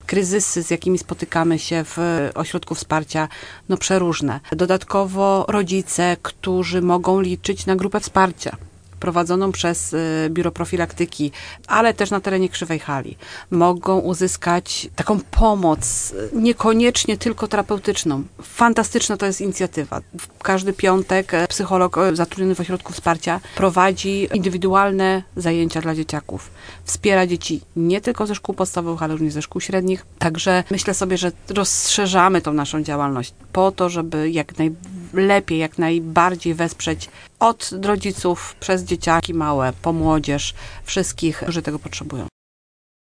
kryzysy, z jakimi spotykamy się w ośrodku wsparcia, no przeróżne. Dodatkowo rodzice, którzy mogą liczyć na grupę wsparcia prowadzoną przez Biuro Profilaktyki, ale też na terenie Krzywej Hali, mogą uzyskać taką pomoc, niekoniecznie tylko terapeutyczną. Fantastyczna to jest inicjatywa. Każdy piątek psycholog zatrudniony w ośrodku wsparcia prowadzi indywidualne zajęcia dla dzieciaków. Wspiera dzieci nie tylko ze szkół podstawowych, ale również ze szkół średnich. Także myślę sobie, że rozszerzamy tą naszą działalność po to, żeby jak najlepiej, jak najbardziej wesprzeć od rodziców przez dzieciaki małe, po młodzież, wszystkich, którzy tego potrzebują.